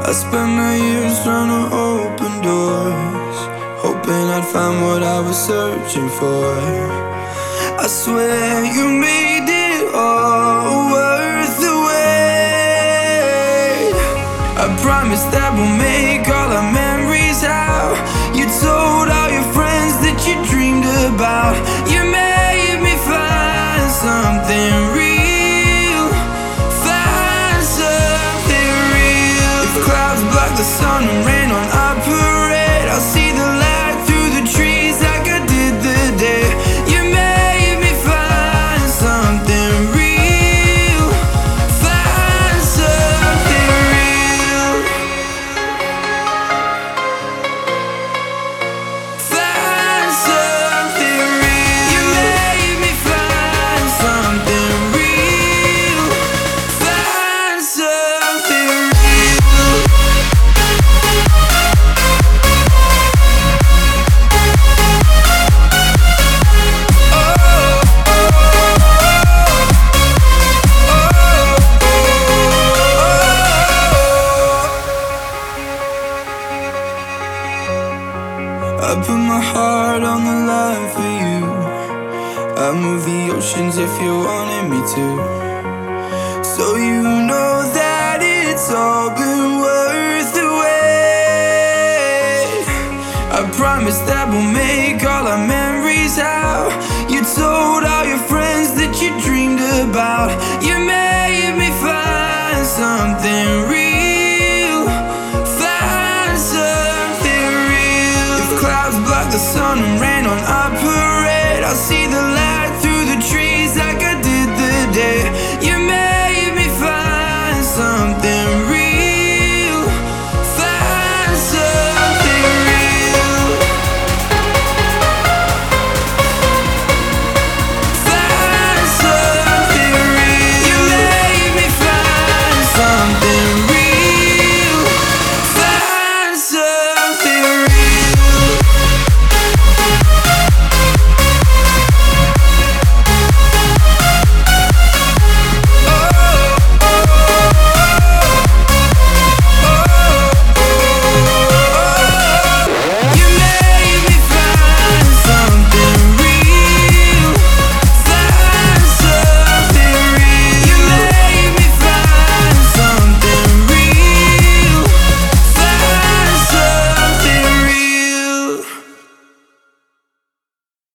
I spent my years trying to open doors, hoping I'd find what I was searching for. I swear you made it all worth the wait. I promise that we'll make all our memories out. You told all your friends that you dreamed about. You made me find something real, find something real. If clouds block the sun and rain on our parade, I'll see the light through the trees like I did the day. You made me find something real, find something real, find something real. You made me find something real, find something real. I put my heart on the line for you. I move the oceans if you wanted me to. So you know that it's all been worth the wait. I promise that we'll make all our memories out. You told all your friends that you dreamed about. You made me find something real, find something real. If clouds block the sun and rain on our parade, I'll see